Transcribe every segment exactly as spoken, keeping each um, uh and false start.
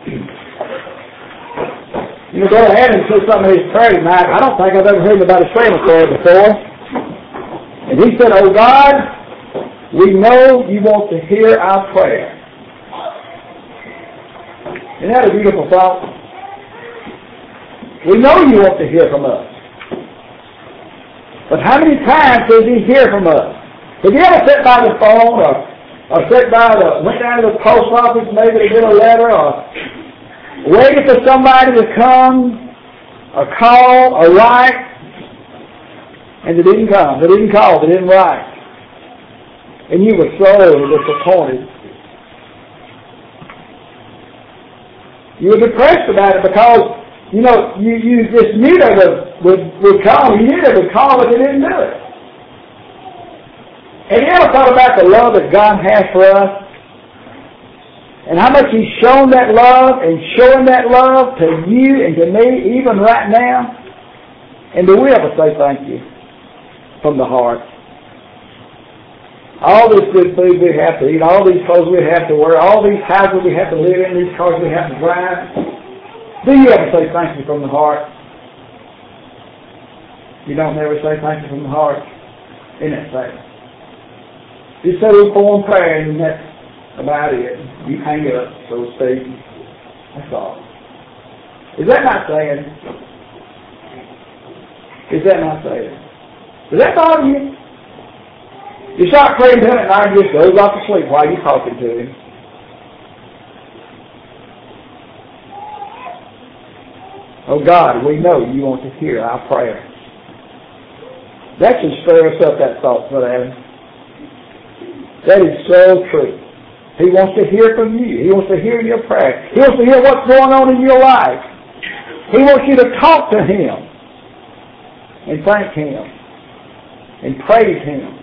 You know, Brother Adams said something in his prayer tonight. I don't think I've ever heard anybody say a prayer before. And he said, "Oh God, we know you want to hear our prayer." Isn't that a beautiful thought? We know you want to hear from us. But how many times does he hear from us? Have you ever sat by the phone or, or sat by the, went down to the post office maybe to get a letter or waited for somebody to come or call or write and they didn't come, they didn't call, they didn't write. And you were so disappointed. You were depressed about it because, you know, you, you just knew they would, would, would call. You knew they would call, but they didn't do it. And you ever thought about the love that God has for us? And how much He's shown that love and showing that love to you and to me even right now? And do we ever say thank you from the heart? All this good food we have to eat, all these clothes we have to wear, all these houses we have to live in, these cars we have to drive. Do you ever say thank you from the heart? You don't ever say thank you from the heart. Isn't that sad? You say a form prayer and that's about it. You hang it up, so to speak. That's all. Is that not sad? Is that not sad? Does that bother you? You start praying to Him at night and He just goes off to sleep while you're talking to Him. Oh God, we know you want to hear our prayer. That should stir us up, that thought, Brother Adam. That is so true. He wants to hear from you. He wants to hear your prayer. He wants to hear what's going on in your life. He wants you to talk to Him and thank Him and praise Him.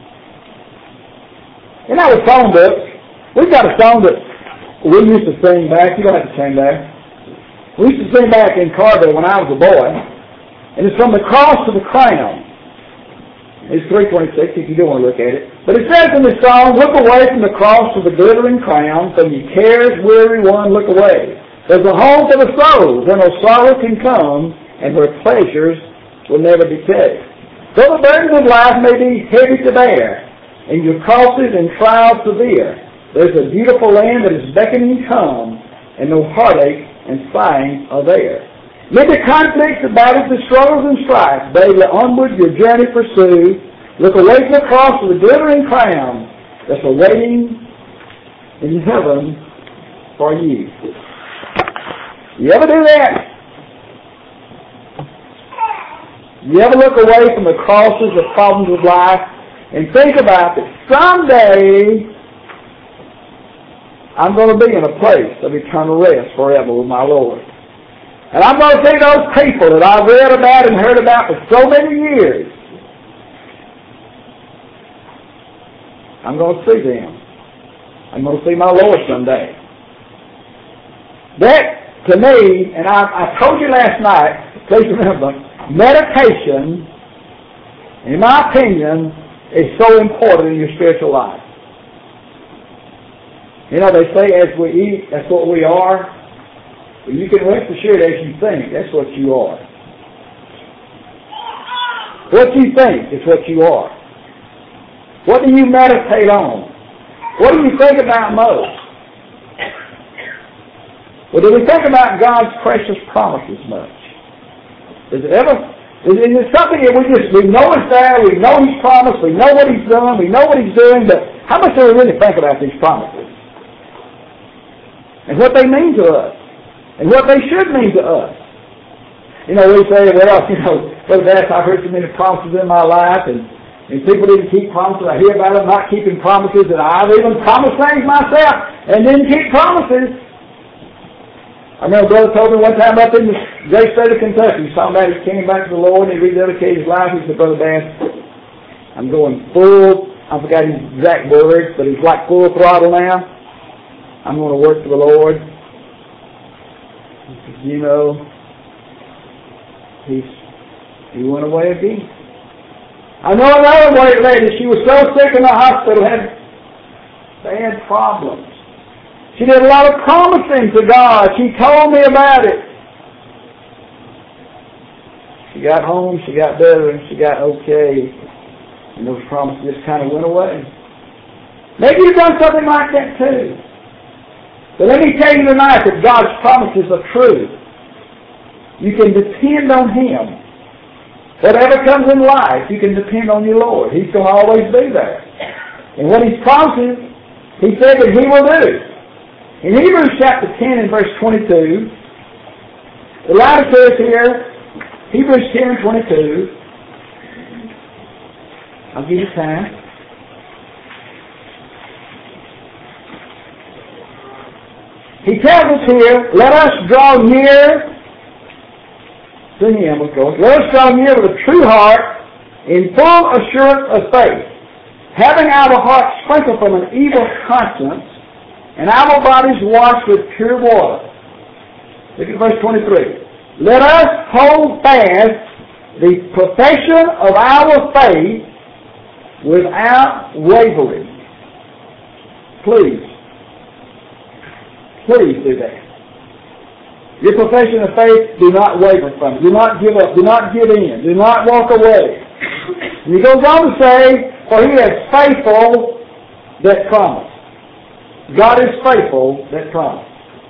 In our song books, we've got a song that we used to sing back. You don't have to sing that. We used to sing back in Carville when I was a boy. And it's From the Cross to the Crown. It's three twenty-six if you do want to look at it. But it says in the song, "Look away from the cross to the glittering crown. From your cares, weary one, look away. There's a home for the soul where no sorrow can come and where pleasures will never decay. Though the burdens of life may be heavy to bear, and your crosses and trials severe, there's a beautiful land that is beckoning come, and no heartache and sighing are there. Mid the conflicts, the battles, the struggles and strife, daily onward your journey pursue. Look away from the cross to the glittering crown that's awaiting in heaven for you." You ever do that? You ever look away from the crosses, the problems of life, and think about that someday I'm going to be in a place of eternal rest forever with my Lord. And I'm going to see those people that I've read about and heard about for so many years. I'm going to see them. I'm going to see my Lord someday. That, to me, and I, I told you last night, please remember, meditation, in my opinion, is so important in your spiritual life. You know, they say as we eat, that's what we are. Well, you can rest assured as you think, that's what you are. What you think is what you are. What do you meditate on? What do you think about most? Well, do we think about God's precious promises much? Does it ever... Is it something that we just, we know it's there, we know He's promised, we know what He's done, we know what He's doing, but how much do we really think about these promises? And what they mean to us? And what they should mean to us? You know, we say, well, you know, Brother Bass, I've heard so many promises in my life, and, and people didn't keep promises. I hear about them not keeping promises, and I've even promised things myself and didn't keep promises. I remember Brother told me one time up in the great state of Kentucky, he saw about he came back to the Lord and he rededicated his life. He said, "Brother Bass, I'm going full," I forgot his exact words, but he's like full throttle now. I'm going to work for the Lord. He said, you know, he's, he went away again. I know another lady, she was so sick in the hospital, had bad problems. She did a lot of promising to God. She told me about it. She got home, she got better, and she got okay. And those promises just kind of went away. Maybe you've done something like that too. But let me tell you tonight that God's promises are true. You can depend on Him. Whatever comes in life, you can depend on your Lord. He's going to always be there. And what He promises, He said that He will do. In Hebrews chapter ten and verse twenty-two, the writer says here, Hebrews ten and twenty-two, I'll give you time. He tells us here, let us draw near to Him, of course. Let us draw near with a true heart in full assurance of faith, having our hearts sprinkled from an evil conscience and our bodies washed with pure water. Look at verse twenty-three. Let us hold fast the profession of our faith without wavering. Please. Please do that. Your profession of faith, do not waver from it. Do not give up. Do not give in. Do not walk away. And he goes on to say, for He is faithful that promised. God is faithful that promised.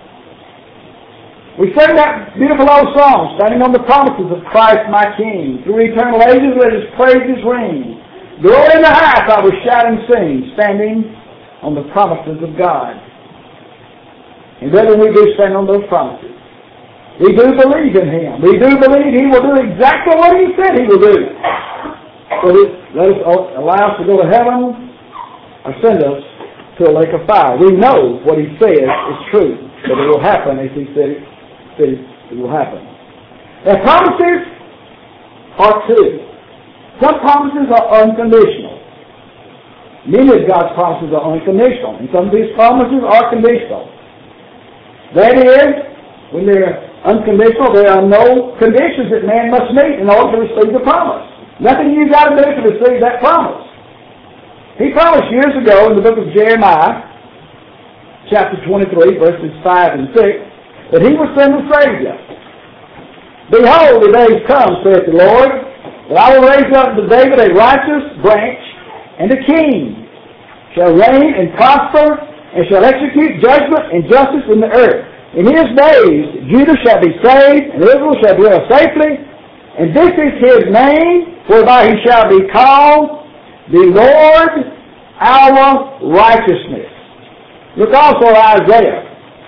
We sing that beautiful old song, standing on the promises of Christ my King. Through eternal ages let His praises ring. Glory in the highest I will shout and sing, standing on the promises of God. And brethren, we do stand on those promises. We do believe in Him. We do believe He will do exactly what He said He will do. So let us allow us to go to heaven or send us to a lake of fire. We know what He says is true, that it will happen as He said it, said it will happen. Now, promises are two. Some promises are unconditional. Many of God's promises are unconditional, and some of these promises are conditional. That is, when they're unconditional, there are no conditions that man must meet in order to receive the promise. Nothing you've got to do to receive that promise. He promised years ago in the book of Jeremiah, chapter twenty-three, verses five and six, that He would send a Savior. Behold, the days come, saith the Lord, that I will raise up to David a righteous branch, and a king shall reign and prosper, and shall execute judgment and justice in the earth. In His days Judah shall be saved, and Israel shall dwell safely, and this is His name, whereby He shall be called the Lord our righteousness. Look also at Isaiah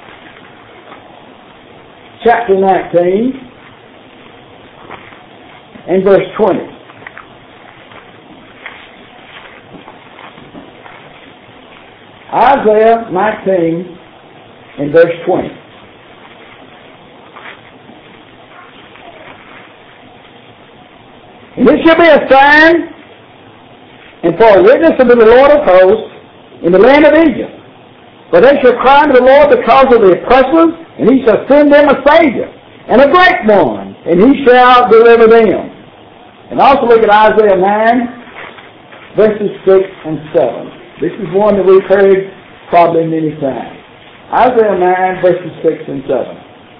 chapter nineteen and verse twenty. Isaiah nineteen and verse twenty. And this shall be a sign and for a witness unto the Lord of hosts in the land of Egypt. For they shall cry unto the Lord because of the oppressors, and He shall send them a Savior, and a great one, and He shall deliver them. And also look at Isaiah nine, verses six and seven. This is one that we've heard probably many times. Isaiah nine, verses six and seven.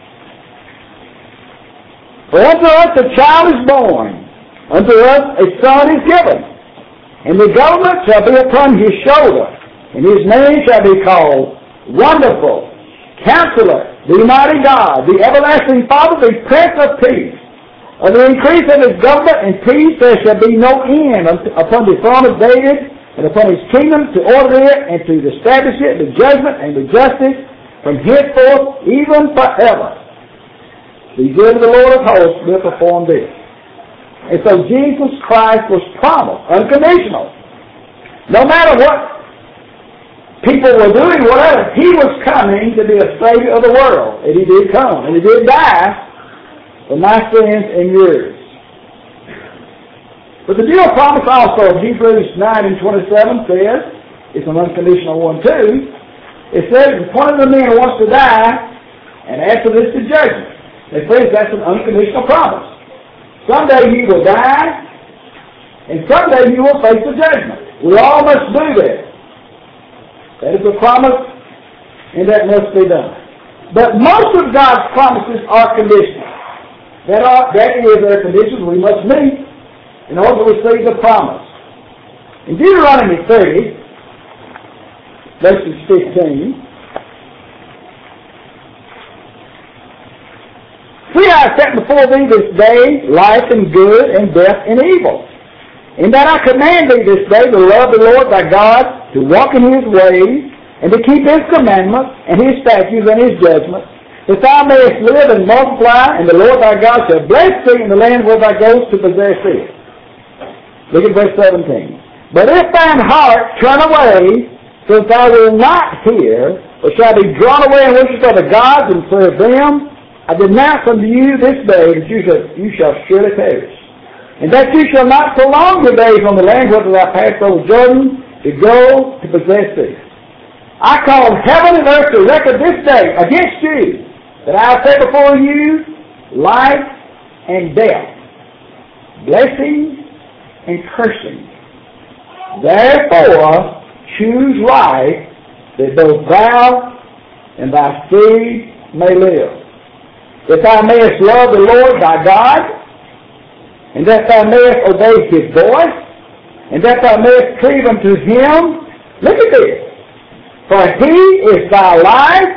For unto us a child is born, unto us a son is given, and the government shall be upon His shoulder, and His name shall be called Wonderful, Counselor, the Mighty God, the Everlasting Father, the Prince of Peace. Of the increase of His government and peace there shall be no end upon the throne of David, and upon His kingdom, to order it and to establish it with judgment and with justice from henceforth even forever. The good of the Lord of hosts will perform this. And so Jesus Christ was promised, unconditional. No matter what people were doing, whatever, He was coming to be a Savior of the world. And He did come. And He did die for my sins and yours. But the deal promise also of Hebrews nine and twenty-seven says, it's an unconditional one too, it says, if one of the men wants to die, and after this the judgment. It says that's an unconditional promise. Someday he will die, and someday he will face the judgment. We all must do that. That is a promise And that must be done. But most of God's promises are conditional. That, are, that is, there are conditions we must meet in order to receive the promise. In Deuteronomy thirty, verses fifteen, see, I have set before thee this day life and good and death and evil. In that I command thee this day to love the Lord thy God, to walk in his ways, and to keep his commandments and his statutes and his judgments, that thou mayest live and multiply, and the Lord thy God shall bless thee in the land where thou goest to possess it. Look at verse seventeen. But if thine heart turn away, so that thou wilt not hear, or shall be drawn away and worship other gods and serve them, I denounce unto you this day that you shall, you shall surely perish, and that you shall not prolong your days on the land whether thou pass over Jordan to go to possess it. I call heaven and earth to record this day against you, that I have set before you life and death, blessing and cursing. Therefore, choose life, that both thou and thy seed may live, that thou mayest love the Lord thy God, and that thou mayest obey his voice, and that thou mayest cleave unto him. Look at this. For he is thy life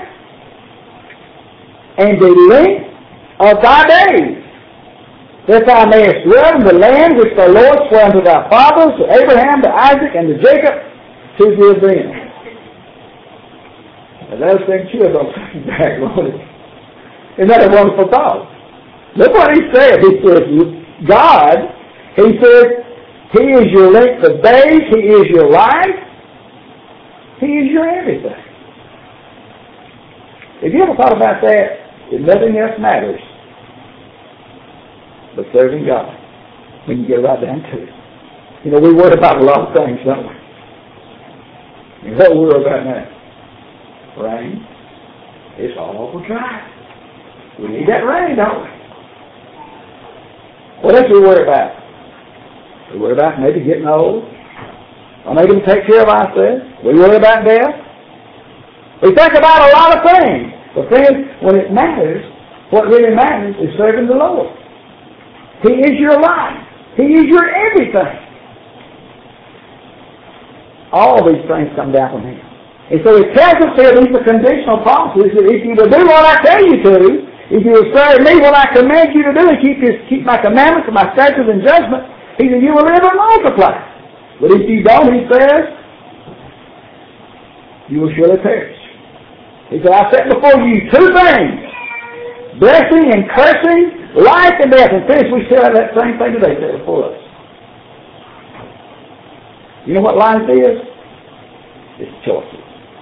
and the length of thy days, that thou mayest dwell in the land which the Lord swore unto thy fathers, to Abraham, to Isaac, and to Jacob, to give them. And that'll send chills on back, won't it? Isn't that a wonderful thought? Look what he said. He says, God, he says, he is your length of days, he is your life, he is your everything. Have you ever thought about that? That nothing else matters but serving God, when you get right down to it. You know, we worry about a lot of things, don't we? And what we worry about now? Rain. It's awful dry. We need that rain, don't we? What else do we worry about? We worry about maybe getting old, or maybe to take care of ourselves. We worry about death. We think about a lot of things. But friends, when it matters, what really matters is serving the Lord. He is your life. He is your everything. All these things come down from him. And so he tells us here, these are conditional promises, that if you will do what I tell you to, if you will serve me what I command you to do, and keep his, keep my commandments and my statutes and judgments, he said, you will live and multiply. But if you don't, he says, you will surely perish. He said, I set before you two things, blessing and cursing, life and death. And finish, we still have that same thing today set before us. You know what life is? It's choices.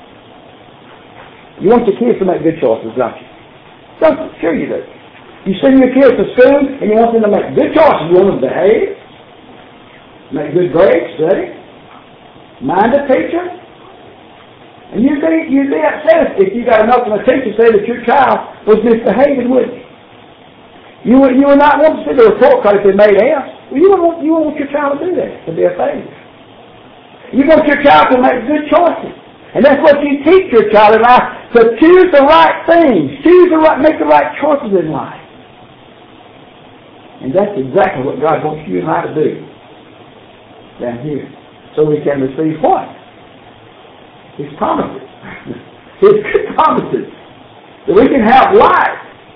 You want your kids to make good choices, don't you? Don't you? Sure you do. You send your kids to school and you want them to make good choices. You want them to behave, make good grades, study, mind the teacher. And you'd be, you'd be upset if you got enough from a teacher say that your child was misbehaving, wouldn't you? You would, you would not want to see the report card if they made F. Well, you wouldn't want, you wouldn't want your child to do that, to be a failure. You want your child to make good choices. And that's what you teach your child in life, to choose the right things, choose the right, make the right choices in life. And that's exactly what God wants you and I to do down here. So we can receive what? His promises. His good promises. That we can have life.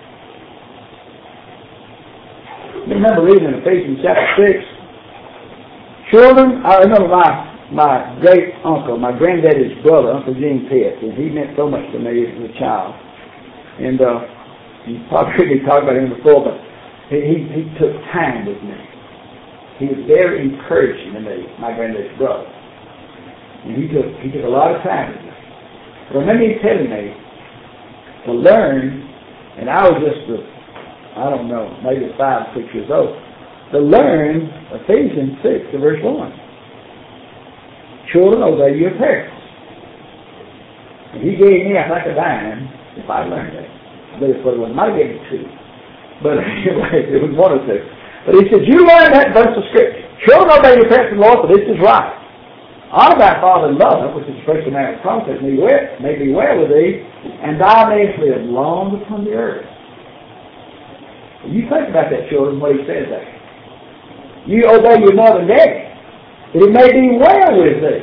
I remember reading in Ephesians chapter six. Children, I remember my my great uncle, my granddaddy's brother, Uncle Gene Pitt, and he meant so much to me as a child. And uh, you probably heard me talk about him before, but he, he, he took time with me. He was very encouraging to me, my granddaddy's brother. And he took he took a lot of time with me. But I remember him telling me to learn, and I was just, a, I don't know, maybe five, six years old, to learn Ephesians six, verse one. Children, obey your parents. And he gave me, I think, a dime if I learned that. But it was, might have given me two. But anyway, it was one or two. But he said, you learn that verse of Scripture. Children, obey your parents in the Lord, for this is right. Honor thy father and mother, which is the first commandment of promise, may, may be well with thee, and thou mayest live long upon the earth. You think about that, children, what he says there. You obey your mother and daddy, that it may be well with thee.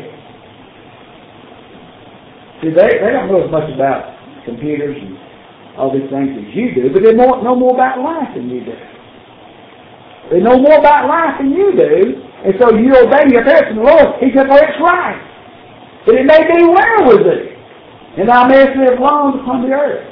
See, they, they don't know as much about computers and all these things as you do, but they know, know more about life than you do. They know more about life than you do, and so you obey your parents and the Lord. He said, well, it's right, that it may be well with thee, and thou mayest live long upon the earth.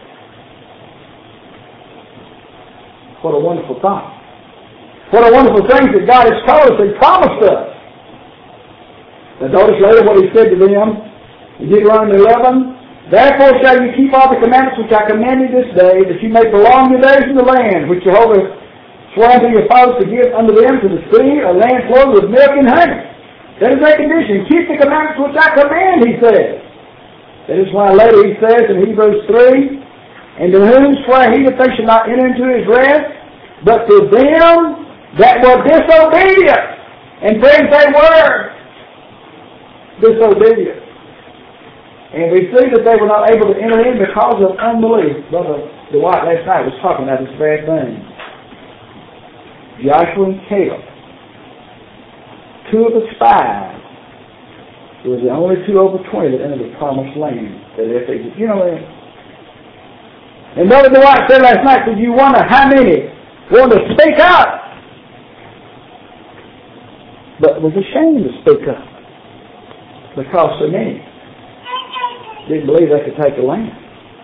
What a wonderful thought. What a wonderful thing that God has told us and promised us. Now notice later what he said to them in Deuteronomy eleven. Therefore shall you keep all the commandments which I command you this day, that you may prolong your days in the land, which Jehovah swore unto your fathers to give unto them to the sea, a land flowing with milk and honey. That is their condition. Keep the commandments which I command, he says. That is why later he says in Hebrews three, and to whom swear he that they should not enter into his rest, but to them that were disobedient, and friends, they were disobedient. And we see that they were not able to enter in because of unbelief. Brother Dwight last night was talking about this very thing. Joshua and Caleb, two of the spies, were the only two over twenty that entered the promised land. That if they, you know that. And Brother Dwight said last night, did you wonder how many wanted to speak up, but was ashamed to speak up because so many didn't believe they could take the land.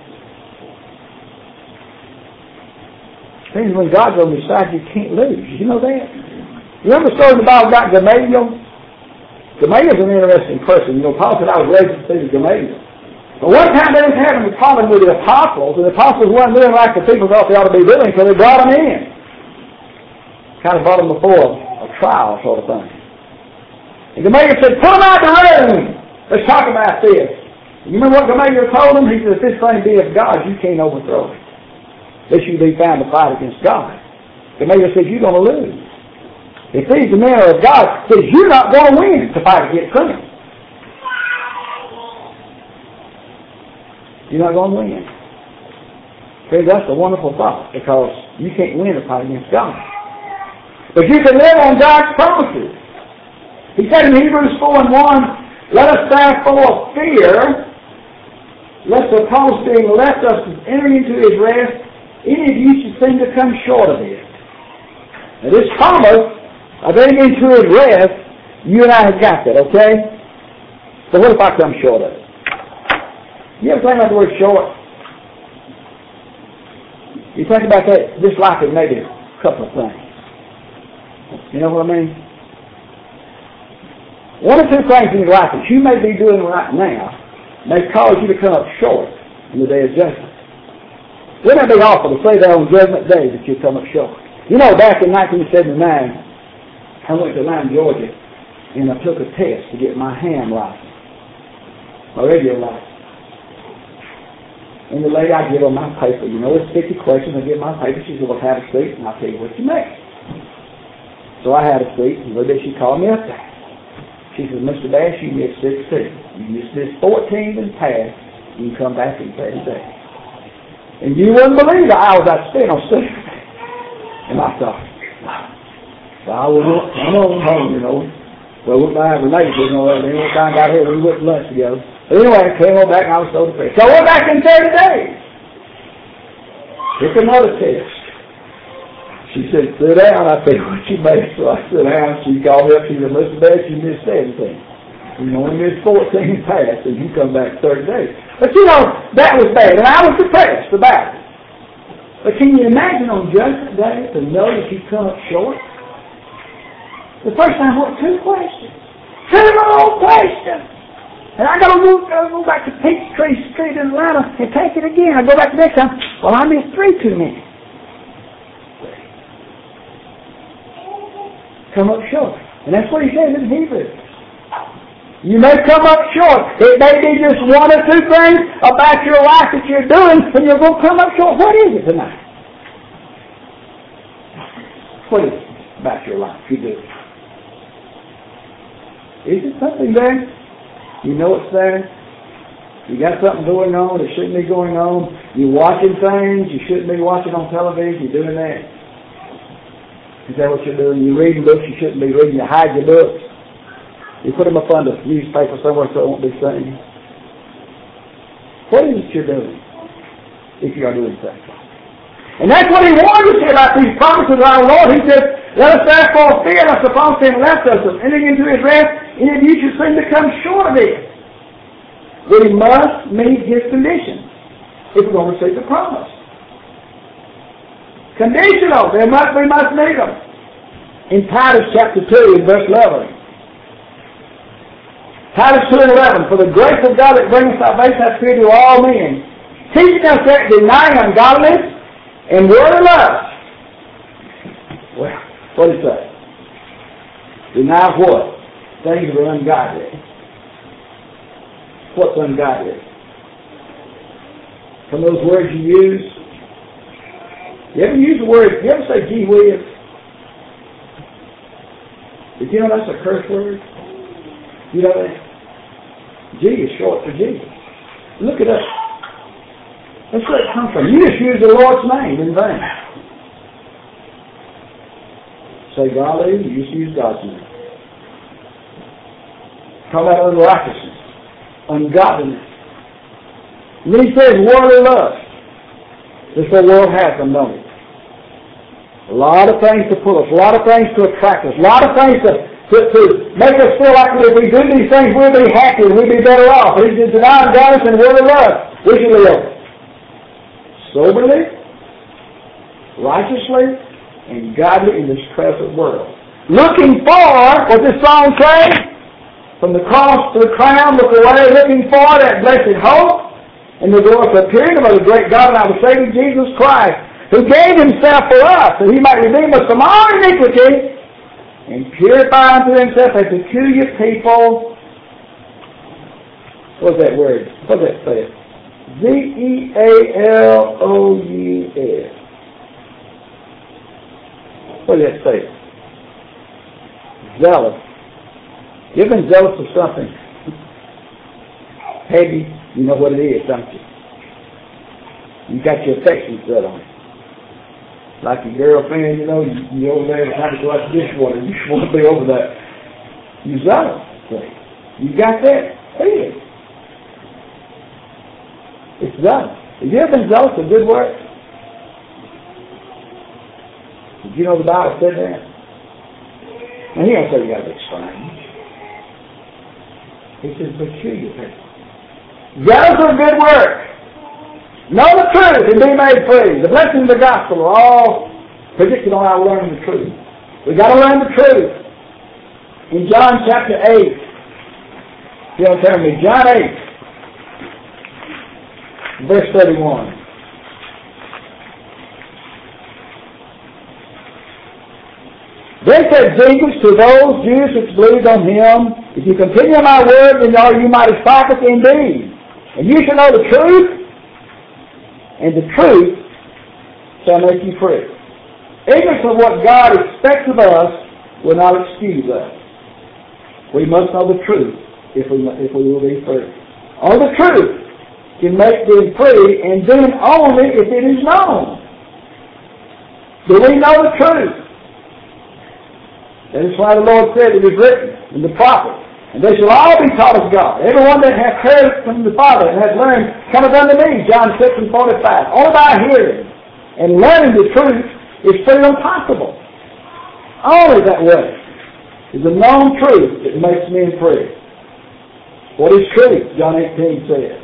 Things when God's on your side, you can't lose. You know that? You remember the story in the Bible about Gamaliel? Gamaliel's an interesting person. You know, Paul said, I was raised to see Gamaliel. But one time they was having a problem with the apostles, and the apostles weren't doing like the people thought they ought to be doing, so they brought them in. Kind of brought them before a trial sort of thing. And Gamaliel said, put them out the room. Let's talk about this. You remember what Gamaliel told them? He said, if this thing be of God, you can't overthrow it. Lest you be found to fight against God. Gamaliel said, you're going to lose. If these men are of God, says you're not going to win to fight against them. You're not going to win. Friends, that's a wonderful thought, because you can't win to fight against God. But you can live on God's promises. He said in Hebrews four and one, let us therefore fear, lest the promise being left us entering into his rest, any of you should seem to come short of it. Now this promise of entering into his rest, you and I have got that, okay? So what if I come short of it? You ever think about the word short? You think about that, just like it maybe a couple of things. You know what I mean? One or two things in your life that you may be doing right now may cause you to come up short in the day of judgment. Wouldn't it be awful to say that on Judgment Day that you come up short? You know, back in nineteen seventy-nine, I went to Atlanta, Georgia, and I took a test to get my ham license, my radio license. And the lady, I give her my paper. You know, it's fifty questions. I give my paper. She said, well, have a seat, and I'll tell you what you make. So I had a seat, and a little bit she called me up there. She said, Mister Bass, you missed sixteen. You missed this fourteen and passed. You can come back in thirty days. And you wouldn't believe the hours I spent on sitting. And I thought, well, I was I'm on home, you know. Well, we might have relatives, you know, and then one time I got here, we went to lunch together. But anyway, I came on back and I was so depressed. So I went back in thirty days. Took another test. She said, sit down. I said, what you made? So I sat down. She called me up. She said, Mister Bass, you missed seventeen. You only missed fourteen passed, and you come back thirty days. But you know, that was bad. And I was depressed about it. But can you imagine on Judgment Day to know that you come up short? The first time, what, two questions? Two little questions. And I got to go, go back to Peachtree Street in Atlanta and take it again. I go back the next time. Well, I missed three too many. Come up short. And that's what he says in Hebrews. You may come up short. It may be just one or two things about your life that you're doing, and you're going to come up short. What is it tonight? What is it about your life you do? Is it something there? You know it's there. You got something going on that shouldn't be going on. You're watching things you shouldn't be watching on television. You're doing that. Is that what you're doing? You're reading books you shouldn't be reading. You hide your books. You put them up on the newspaper somewhere so it won't be seen. What is it you're doing if you are doing things? And that's what he warned us about these promises of our Lord. He said, let us therefore fear lest upon sin left us of entering into his rest, and if you should seem to come short of it. We must meet his conditions if we're going to receive the promise. Conditional. There must, we must meet them. In Titus chapter two, in verse eleven. Titus two and eleven. For the grace of God that brings salvation hath appeared to all men, teaching us that denying ungodliness and worldly lust. Well, what is that? Deny what? Things that are ungodly. What's ungodly? From those words you use. You ever use the word, you ever say gee whiz? Did you know that's a curse word? You know that? G is short for Jesus. Look it up. That's where it comes from. You just use the Lord's name in vain. Say golly, you just use God's name. Talk about unrighteousness, ungodliness. And then he says worldly lust. This is the world has them, don't it? A lot of things to pull us, a lot of things to attract us, a lot of things to, to, to make us feel like if we do these things, we'll be happy, we'll be better off. He says, deny ungodliness and worldly lust. We should live soberly, righteously, and godly in this present world. Looking for, what this song says, from the cross to the crown, look away, looking for that blessed hope and the glorious appearing of the great God and our Savior Jesus Christ, who gave himself for us, that he might redeem us from all iniquity and purify unto himself a peculiar people. What's that word? What's that say? Z E A L O U S. What does that say? Zealous. You've been zealous of something. Peggy, you know what it is, don't you? You got your affections set on it. Like your girlfriend, you know, you, you over there trying to go out the dishwater. You just want to be over that. You zealous. You got that? Hey. It's zealous. Have you ever been zealous of good work? Did you know the Bible said that? Now he don't say you got to be strange. He says peculiar people. Zealous of good work. Know the truth and be made free. The blessings of the gospel are all predicted on our learning the truth. We've got to learn the truth. In John chapter eight, if you'll turn me, John eight, verse thirty-one. Then said Jesus to those Jews which believed on him, if you continue in my word, then are you my disciples indeed. And you shall know the truth, and the truth shall make you free. Ignorance of what God expects of us will not excuse us. We must know the truth if we, if we will be free. Only the truth can make them free, and then only if it is known. Do we know the truth? That is why the Lord said it is written in the prophets, and they shall all be taught of God. Everyone that hath heard from the Father and hath learned cometh unto me, John six and forty-five. Only by hearing and learning the truth is freedom possible. Only that way is the known truth that makes men free. What is truth? John eighteen says.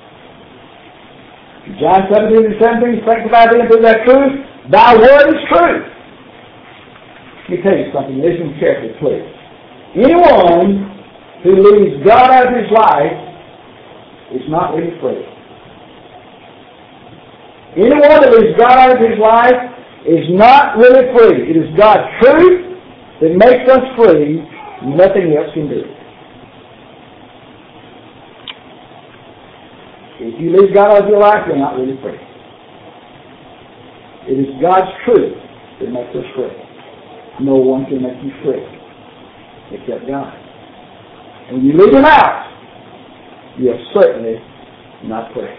John seventeen and seventeen, sanctify thee through that truth. Thy word is truth. Let me tell you something. Listen carefully, please. Anyone who leaves God out of his life is not really free. Anyone that leaves God out of his life is not really free. It is God's truth that makes us free. Nothing else can do it. If you leave God out of your life, you're not really free. It is God's truth that makes us free. No one can make you free except God. And when you leave him out, you'll certainly not pray.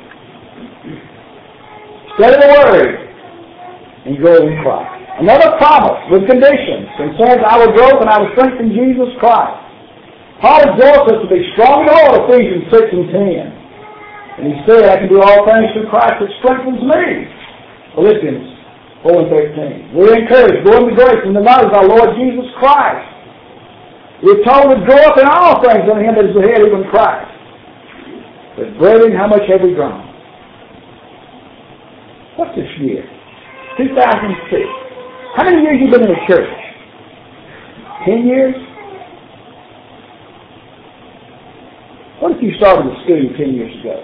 Study the Word and grow in Christ. Another promise with conditions concerns our growth and our strength in Jesus Christ. Paul exhorts us to be strong in the Lord, Ephesians six and ten. And he said, I can do all things through Christ that strengthens me. Philippians four and thirteen. We're encouraged, go in the grace and the knowledge of our Lord Jesus Christ. We're told to grow up in all things unto Him that is the head, even Christ. But brethren, how much have we grown? What's this year? two thousand six. How many years have you been in the church? Ten years? What if you started in school ten years ago?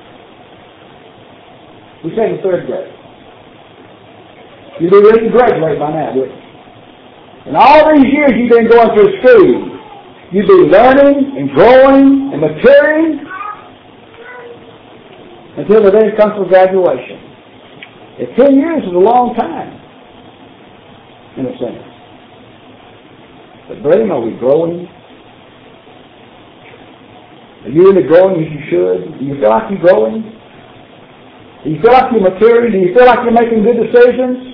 We say in third grade. You'd be ready to graduate by now, wouldn't you? And all these years you've been going through school, you've been learning and growing and maturing until the day comes for graduation. And ten years is a long time, in a sense. But brethren, are we growing? Are you really growing as you should? Do you feel like you're growing? Do you feel like you're maturing? Do you feel like you're making good decisions?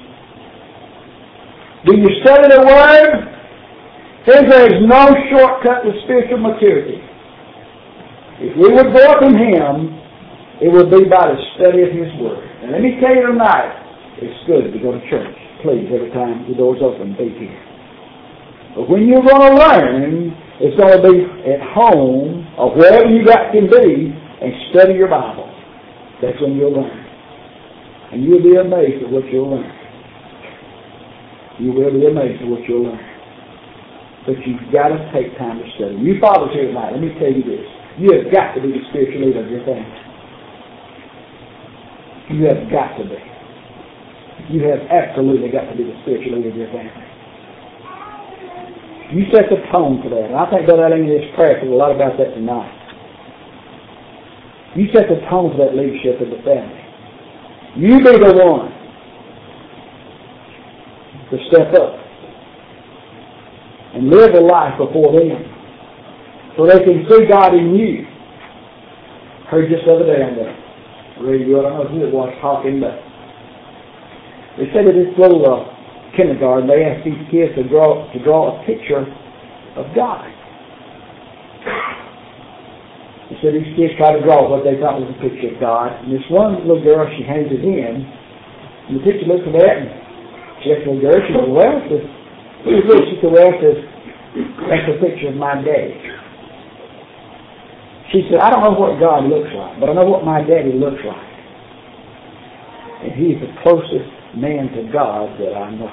Do you study the Word? There is no shortcut to spiritual maturity. If we would grow up in Him, it would be by the study of His Word. And let me tell you tonight, it's good to go to church. Please, every time the door's open, be here. But when you're going to learn, it's going to be at home or wherever you got can be and study your Bible. That's when you'll learn. And you'll be amazed at what you'll learn. You will be amazed at what you'll learn. But you've got to take time to study. You fathers here tonight, let me tell you this. You have got to be the spiritual leader of your family. You have got to be. You have absolutely got to be the spiritual leader of your family. You set the tone for that. And I think Brother Allen in his prayer said a lot about that tonight. You set the tone for that leadership of the family. You be the one to step up and live a life before them so they can see God in you. Heard just the other day on the radio, I don't know who it was talking, but they said that this little uh, kindergarten, they asked these kids to draw to draw a picture of God. They said these kids tried to draw what they thought was a picture of God. And this one little girl, she hands it in, and the teacher looks at that, and she asked the little girl, she said, well, this, who is this? She said, well, says, that's a picture of my daddy. She said, I don't know what God looks like, but I know what my daddy looks like. And he's the closest man to God that I know.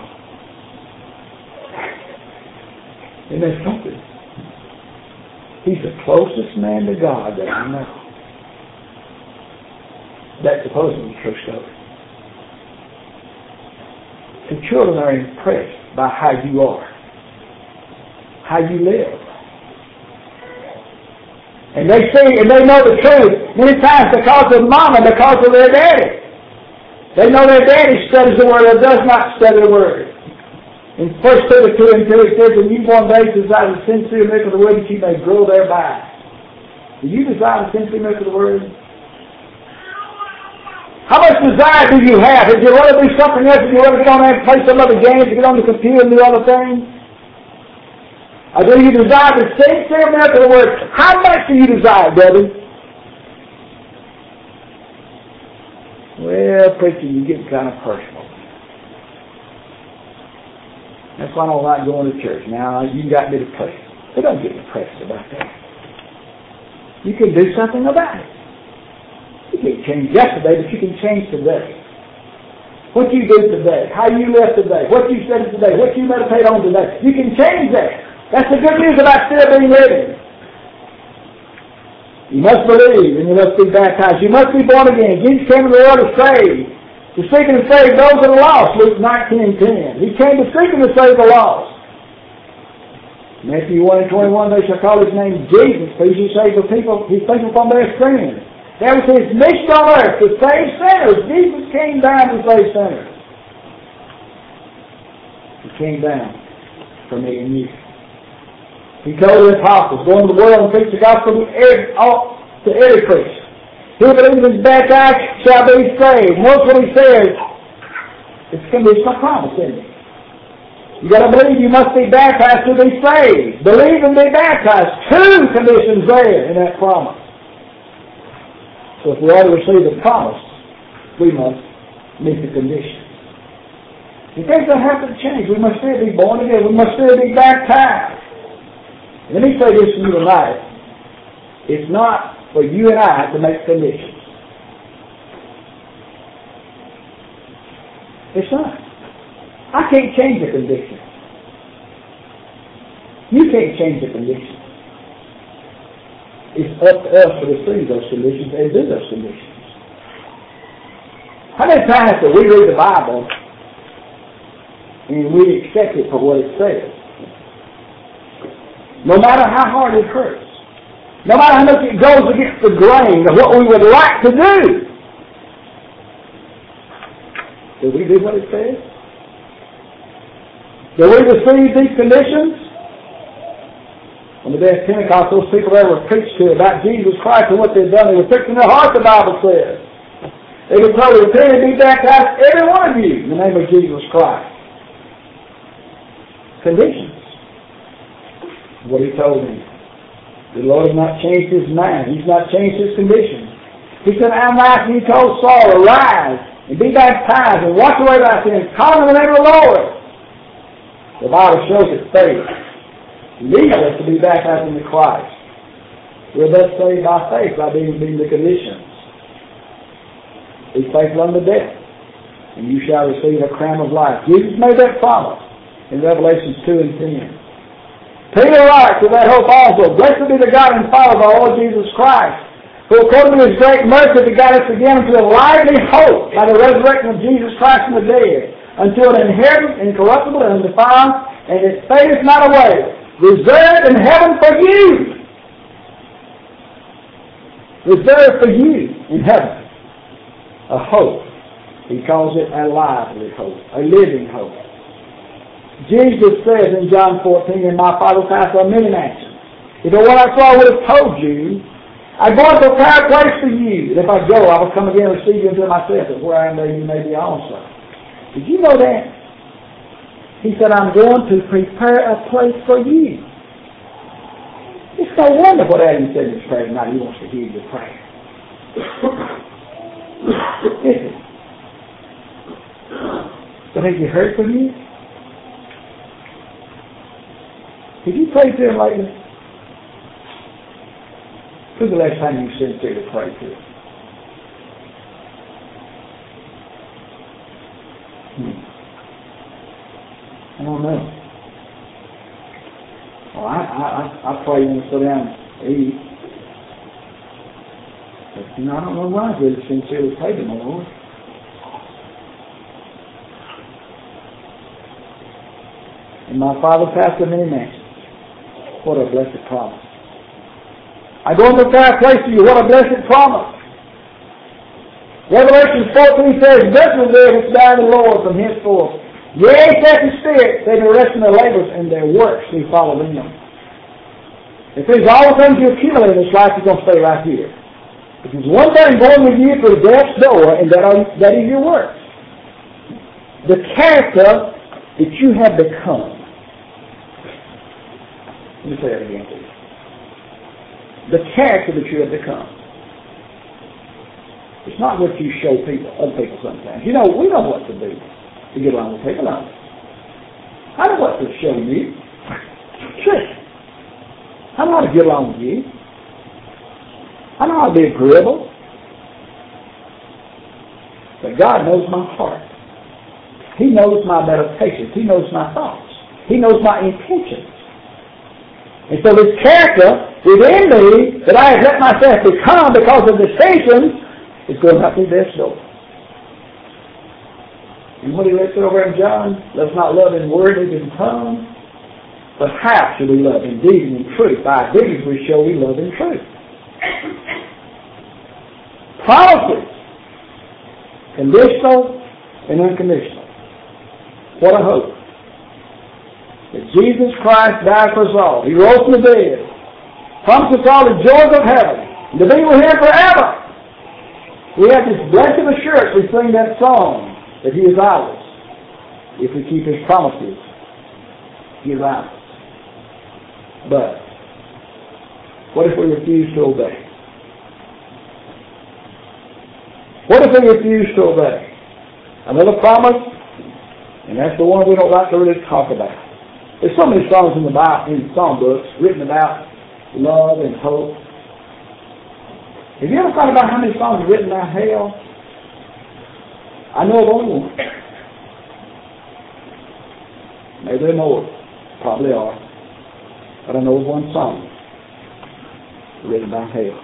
Isn't that something? He's the closest man to God that I know. That's supposedly true story. The children are impressed by how you are, how you live. And they see and they know the truth many times because of mama, because of their daddy. They know their daddy studies the Word or does not study the Word. In First Peter two and two it says, and you one day desire the sincere milk of the Word that you may grow thereby. Do you desire the sincere milk of the Word? How much desire do you have? If you want to do something else, if you want to get on there and play some other games, to get on the computer and do other things? Or do you desire the sincere milk of the Word? How much do you desire, brother? Well, preacher, you get kind of personal. That's why I don't like going to church. Now, you got me depressed. But don't get depressed about that. You can do something about it. You can't change yesterday, but you can change today. What you do today, how you live today, what you study today, what you meditate on today, you can change that. That's the good news about still being living. You must believe and you must be baptized. You must be born again. Jesus came to the world to save. To seek and save those that are lost. Luke nineteen and ten. He came to seek and to save the lost. Matthew one and twenty-one, they shall call his name Jesus, for he shall save the people, his people from their sins. That was his mission on earth, to save sinners. Jesus came down to save sinners. He came down for me and you. He told the apostles, go into the world and preach the gospel to every, all, to every Christian. Who believes is baptized shall be saved. Notice what he says. It's a conditional promise, isn't it? You got to believe you must be baptized to be saved. Believe and be baptized. Two conditions there in that promise. So if we ought to receive the promise, we must meet the conditions. If things don't have to change, we must still be born again. We must still be baptized. Let me say this to you tonight. It's not for you and I to make conditions. It's not. I can't change the condition. You can't change the condition. It's up to us to receive those conditions and do those conditions. How many times do we read the Bible and we accept it for what it says? No matter how hard it hurts. No matter how much it goes against the grain of what we would like to do. Do we do what it says? Do we receive these conditions? On the day of Pentecost, those people that were preached to about Jesus Christ and what they've done, they were fixed in their heart, the Bible says. They were told to repent and be baptized, every one of you, in the name of Jesus Christ. Conditions. What he told me. The Lord has not changed his mind. He's not changed his conditions. He said, I'm like he told Saul, arise and be baptized and wash away thy sins, call on the name of the Lord. The Bible shows it faith. Leads us to be baptized into Christ. We're thus saved by faith, by being, being the conditions. Be faithful unto death, and you shall receive a crown of life. Jesus made that promise in Revelation two and ten. Peter writes to that hope also, blessed be the God and Father of our Lord Jesus Christ, who according to his great mercy begat us again into a lively hope by the resurrection of Jesus Christ from the dead, unto an inheritance incorruptible and undefiled, and it fadeth not away, reserved in heaven for you. Reserved for you in heaven. A hope. He calls it a lively hope. A living hope. Jesus says in John fourteen, in my Father's house are many mansions. If it were not so, I would have told you, I go to prepare a place for you. And if I go, I will come again and receive you unto myself, that where I am there you may be also. Did you know that? He said, I'm going to prepare a place for you. It's no wonder what Adam said in his prayer tonight. He wants to hear your prayer. Is it? But have you heard from you? Have you prayed to him lately? Who's the last time you sincerely prayed to him? Hmm. I don't know. Well, I, I, I pray when I sit down and eat. But, you know, I don't know why I really sincerely pray to my Lord. And my Father's house are many mansions. What a blessed promise. I go into a fair place for you. What a blessed promise. Revelation fourteen says, blessed is they which die in the Lord from henceforth. Yea, saith the Spirit, they do rest in their labors and their works do follow them. If there's all the things you accumulate in this life, you're going to stay right here. If there's one thing going with you through death's door, and that, are, that is your works. The character that you have become. Let me say that again, please. The character that you have become. It's not what you show people, other people sometimes. You know, we know what to do to get along with people, don't we? I know what to show you. Sure. I know how to get along with you. I know how to be agreeable. But God knows my heart. He knows my meditations. He knows my thoughts. He knows my intentions. And so this character within me that I have let myself become because of distinctions is going out through this door. And what he lets it over in John, let's not love in word and in tongue, but how should we love in deed and in truth? By deeds we show we love in truth. Promises, conditional and unconditional. What a hope. That Jesus Christ died for us all. He rose from the dead. Promised us all the joys of heaven. and to be with Him forever. We have this blessed assurance. We sing that song that He is ours. If we keep His promises, He is ours. But what if we refuse to obey? What if we refuse to obey? Another promise, and that's the one we don't like to really talk about. There's so many songs in the Bible, in song books, written about love and hope. Have you ever thought about how many songs are written about hell? I know of only one. Maybe there are more. Probably are. But I know of one song written about hell.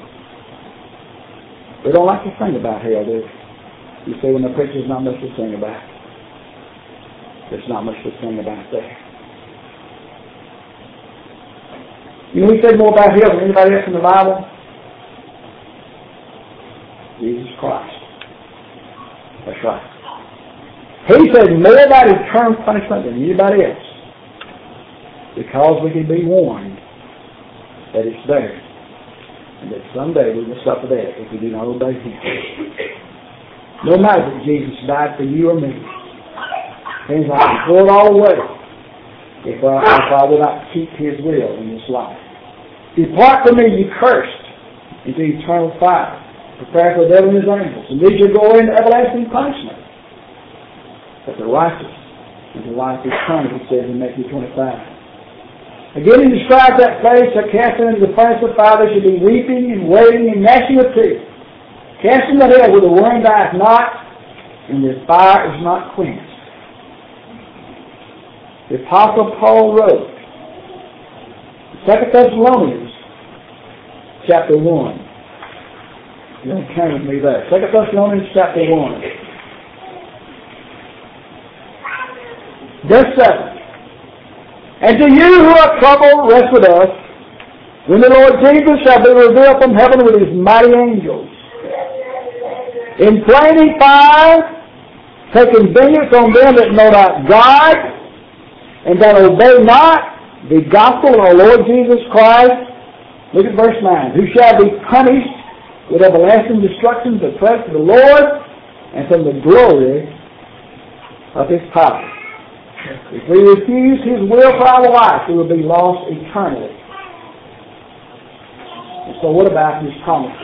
We don't like to sing about hell, do we? You say when the preacher's not much to sing about. There's not much to sing about there. You know, we said more about hell than anybody else in the Bible. Jesus Christ. That's right. He said more about eternal punishment than anybody else, because we can be warned that it's there, and that someday we will suffer that if we do not obey Him. No matter that Jesus died for you or me, things like to throw it all away if I, if I will not keep His will in this life. Depart from me, you cursed, into eternal fire, prepared for the devil and his angels, and these shall go into everlasting punishment. But the righteous into life eternal, He says in Matthew twenty-five. Again, He describes that place, that cast into the furnace of fire, there should be weeping and wailing and gnashing of teeth. Cast into hell where the worm dieth not, and the fire is not quenched. The Apostle Paul wrote, Second Thessalonians, chapter one. You're going to turn with me there. Second Thessalonians, chapter one. Verse seven. And to you who are troubled, rest with us, when the Lord Jesus shall be revealed from heaven with His mighty angels, in flaming fire, taking vengeance on them that know not God, and that obey not the gospel of our Lord Jesus Christ. Look at verse nine. Who shall be punished with everlasting destruction to the presence of the Lord and from the glory of His power. If we refuse His will for our life, we will be lost eternally. And so what about His promises?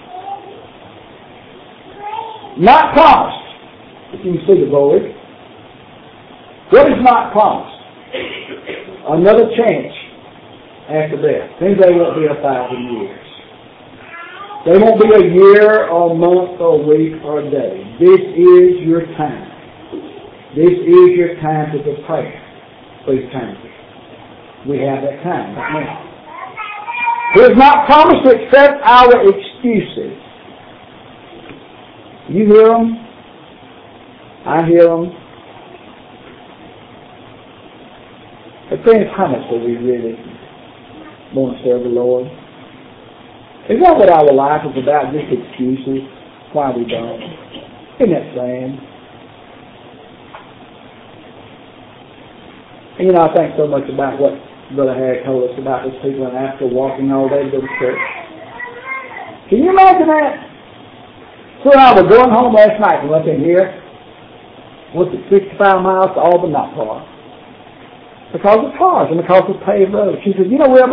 Not promised. If you can see the board. What is not promised? Another chance after death. Things they won't be a thousand years. They won't be a year or a month or a week or a day. This is your time. This is your time to prepare for eternity. We have that time right now. He has not promised to accept our excuses. You hear them. I hear them. But friends, how much do we really want to serve the Lord? Is that what our life is about? Just excuses why we don't? Isn't that sad? And you know, I think so much about what Brother Harry told us about those people in Africa walking all day to go to church. Can you imagine that? So I was going home last night from up in here. What's it, sixty-five miles to Auburn? Not far. Because of cars and because of paved roads. She said, you know, Wilbur,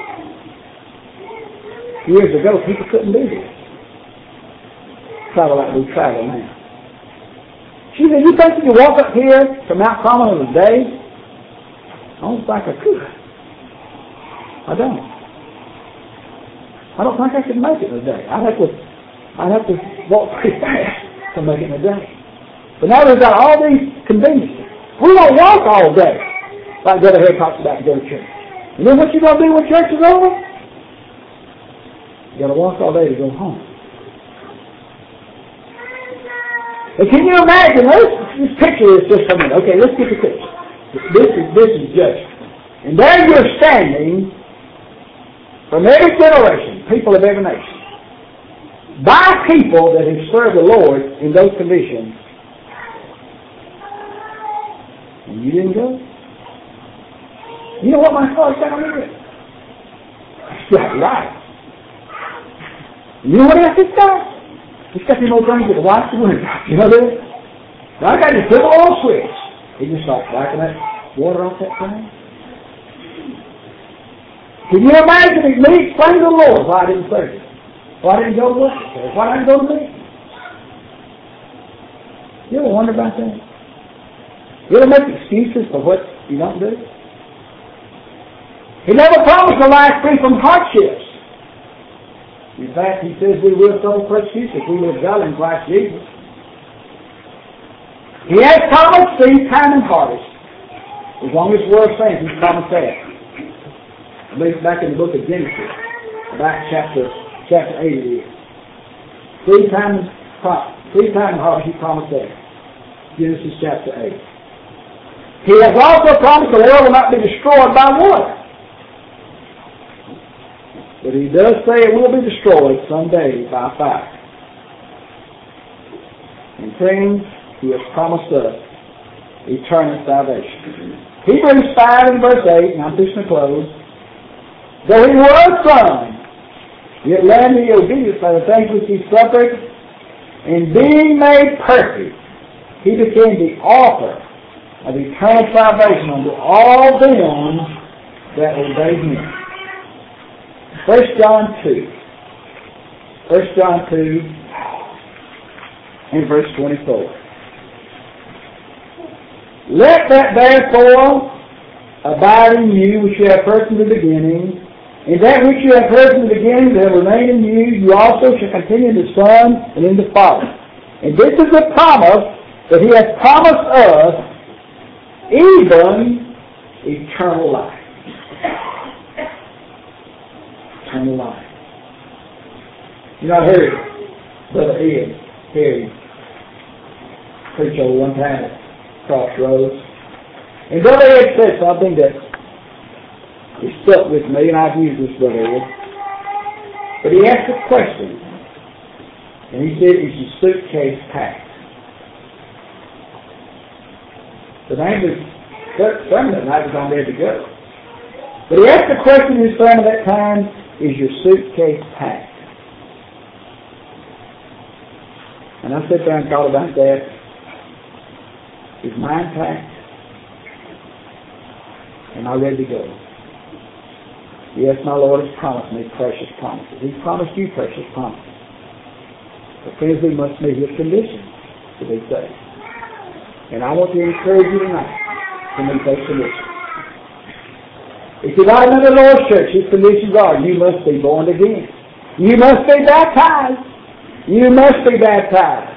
years ago people couldn't do this. Travel like we travel now. She said, you think you could walk up here to Mount Carmel in a day? I don't think I could. I don't. I don't think I could make it in a day. I'd have to, I'd have to walk pretty fast to make it in a day. But now we've got all these conveniences. We don't walk all day, like Brother Harry talks about to go to church. And then what you going to do when church is over? You got to walk all day to go home. But can you imagine? Let's, this picture is just a minute. Okay, let's get the picture. This is this is judgment. And there you're standing from every generation, people of every nation, by people that have served the Lord in those conditions. And you didn't go? You know what my father said on me? That's right. You know what else he's got? He's got them old things that watch the window. You know this? Now I got this little oil switch. He just starts wiping that water off that thing. Can you imagine if me explaining to the Lord why I didn't serve Him? Why I didn't go to worship service? Why didn't I go to me? You ever wonder about that? You ever make excuses for what you don't do? He never promised a life free from hardships. In fact, He says we will suffer persecution if we live godly in Christ Jesus. He has promised seed, time, and harvest. As long as the world stands, He's promised that. I believe back in the book of Genesis, about chapter chapter eight it is. Three times, three times harvest He promised that. Genesis chapter eight. He has also promised the world will not be destroyed by water. But He does say it will be destroyed someday by fire. And friends, He has promised us eternal salvation. Hebrews five and verse eight, and I'm fixing to close. Though He was Son, yet learned the obedience by the things which He suffered, and being made perfect, He became the author of eternal salvation unto all them that obey Him. First John two. First John two and verse twenty-four. Let that therefore abide in you which you have heard from the beginning, and that which you have heard from the beginning that remain in you, you also shall continue in the Son and in the Father. And this is a promise that He has promised us, even eternal life. Eternal life. You know, I heard Brother Ed Harry preach over one time at Crossroads. And Brother Ed said something that he stuck with me, and I've used this, Brother Ed. But he asked a question, and he said, is your suitcase packed? The name of the sermon that night was on there to go. But he asked the question in his sermon at that time, is your suitcase packed? And I sat there and thought about that. Is mine packed? Am I ready to go? Yes, my Lord has promised me precious promises. He's promised you precious promises. But friends, we must meet His conditions to be saved. And I want to encourage you tonight to meet those conditions. If you're not in the Lord's church, His conditions are, you must be born again. You must be baptized. You must be baptized.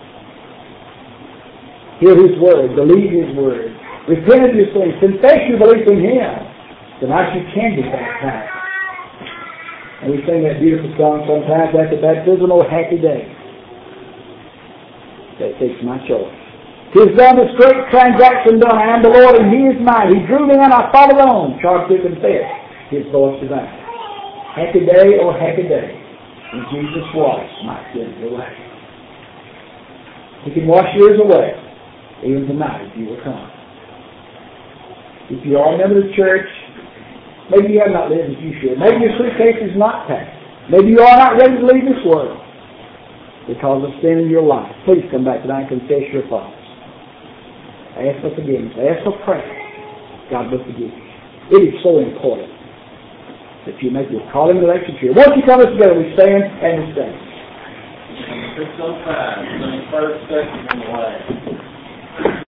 Hear His word. Believe His word. Repent of your sins. Confess your belief in Him. Tonight you can be baptized. And we sing that beautiful song sometimes after baptism, oh happy day. That takes my choice. He's done this great transaction done. I am the Lord and He is mine. He drew me and I followed on. Charged to confess His voice divine. Happy day, oh happy day. And Jesus washed my sins away. He can wash yours away. Even tonight if you will come. If you are a member of the church, maybe you have not lived as you should. Maybe your suitcase is not packed. Maybe you are not ready to leave this world because of sin in your life. Please come back tonight and confess your faults. Ask for forgiveness. Ask for prayer. God will forgive you. It is so important that you make your calling election here. Once you come together, we stand and we stand. six oh five, first, second, and the last.